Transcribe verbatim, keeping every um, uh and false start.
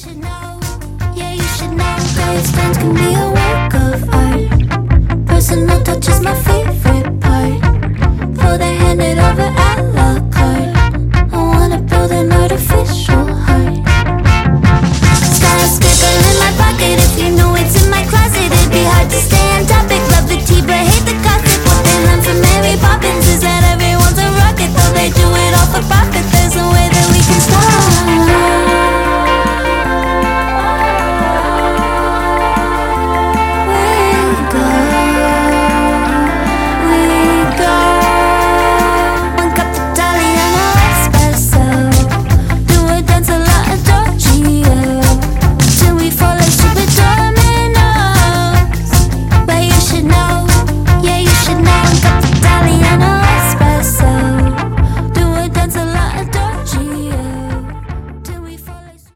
should know, yeah, you should know. Ghost friends can be